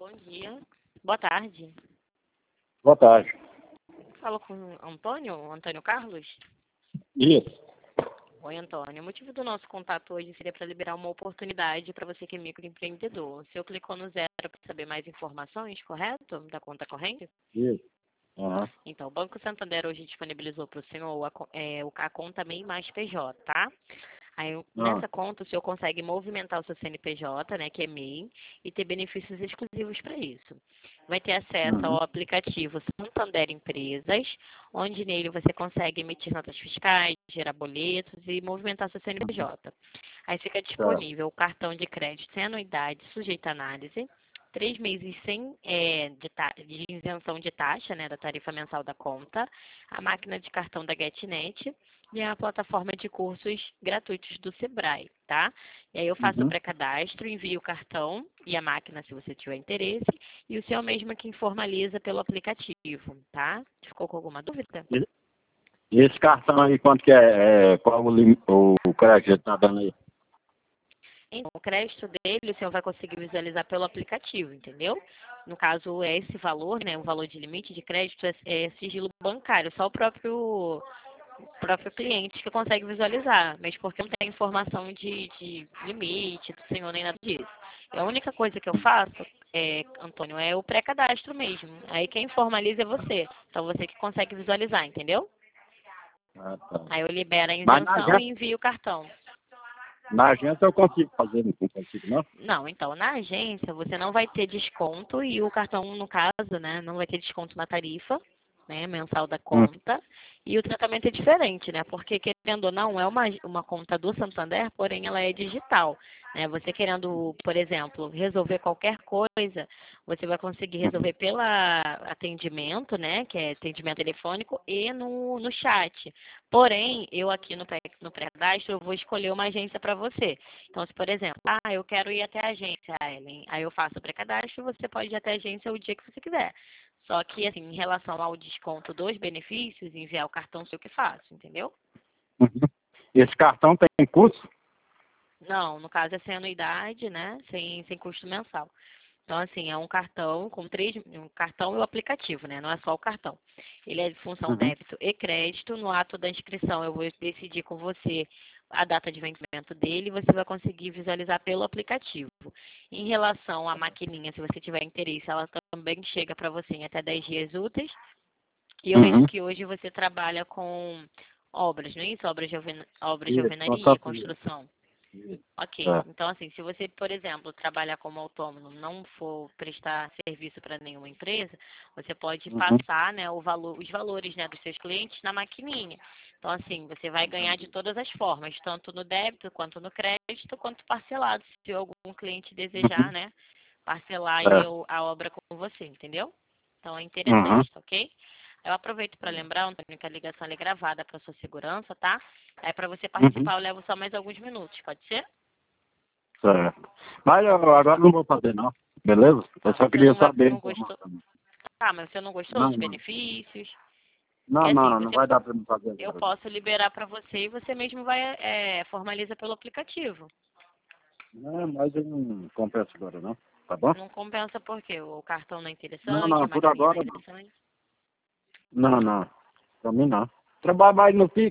Bom dia. Boa tarde. Boa tarde. Falo com Antônio Carlos? Isso. Oi, Antônio. O motivo do nosso contato hoje seria para liberar uma oportunidade para você que é microempreendedor. O senhor clicou no 0 para saber mais informações, correto? Da conta corrente? Isso. Aham. Então, o Banco Santander hoje disponibilizou para o senhor a conta MEI mais PJ, tá? Aí, nessa conta, o senhor consegue movimentar o seu CNPJ, né, que é MEI, e ter benefícios exclusivos para isso. Vai ter acesso ao aplicativo Santander Empresas, onde nele você consegue emitir notas fiscais, gerar boletos e movimentar seu CNPJ. Aí fica disponível o cartão de crédito sem anuidade, sujeito à análise, 3 meses de isenção de taxa, né, da tarifa mensal da conta, a máquina de cartão da GetNet e a plataforma de cursos gratuitos do Sebrae, tá? E aí eu faço o pré-cadastro, envio o cartão e a máquina, se você tiver interesse, e o senhor mesmo é quem formaliza pelo aplicativo, tá? Ficou com alguma dúvida? E esse cartão aí, quanto que qual o crédito que ele tá dando aí? Então, o crédito dele o senhor vai conseguir visualizar pelo aplicativo, entendeu? No caso, é esse valor, né? O valor de limite de crédito é sigilo bancário, só o próprio cliente que consegue visualizar, mas porque não tem informação de limite do senhor nem nada disso. E a única coisa que eu faço, Antônio, é o pré-cadastro mesmo. Aí quem formaliza é você. Então você que consegue visualizar, entendeu? Ah, tá. Aí eu libero a Mas isenção e envio o cartão. na agência eu consigo fazer, não consigo não? Não, então, na agência você não vai ter desconto e o cartão, no caso, né, não vai ter desconto na tarifa, né, mensal da conta. E o tratamento é diferente, né, porque querendo ou não, é uma conta do Santander, porém ela é digital, né. Você querendo, por exemplo, resolver qualquer coisa, você vai conseguir resolver pela atendimento, né, que é atendimento telefônico e no chat. Porém, eu aqui no pré-cadastro, eu vou escolher uma agência para você. Então, se, por exemplo, eu quero ir até a agência, Ellen, aí eu faço o pré-cadastro, você pode ir até a agência o dia que você quiser. Só que, assim, em relação ao desconto dos benefícios, enviar o cartão, sei o que faço, entendeu? Esse cartão tem custo? Não, no caso é sem anuidade, né? Sem custo mensal. Então, assim, é um cartão com um cartão e o aplicativo, né? Não é só o cartão. Ele é de função débito e crédito. No ato da inscrição, eu vou decidir com você a data de vencimento dele e você vai conseguir visualizar pelo aplicativo. Em relação à maquininha, se você tiver interesse, ela também chega para você em até 10 dias úteis. E eu vejo que hoje você trabalha com obras, não é isso? Obras de Isso, alvenaria, construção. Ok, É. então assim, se você, por exemplo, trabalhar como autônomo, não for prestar serviço para nenhuma empresa, você pode passar, né, os valores, né, dos seus clientes na maquininha. Então assim, você vai ganhar de todas as formas, tanto no débito, quanto no crédito, quanto parcelado, se algum cliente desejar, né, parcelar aí a obra com você, entendeu? Então é interessante, tá ok? Eu aproveito para lembrar, Antônio, que a ligação é gravada para sua segurança, tá? Aí para você participar eu levo só mais alguns minutos, pode ser? Certo. Mas eu agora não vou fazer não, beleza? Eu só queria saber a Não gostou? informação. Tá, mas você não gostou Não, dos não. benefícios? Não, Porque assim, não vai dar para me fazer eu agora. posso liberar para você e você mesmo vai formaliza pelo aplicativo. Não, mas eu não compenso agora não, tá bom? Não compensa porque o cartão não é Não, interessante, a não, por maquininha não é agora não. interessante. Não, não. Pra mim não. Trabalho mais no pico.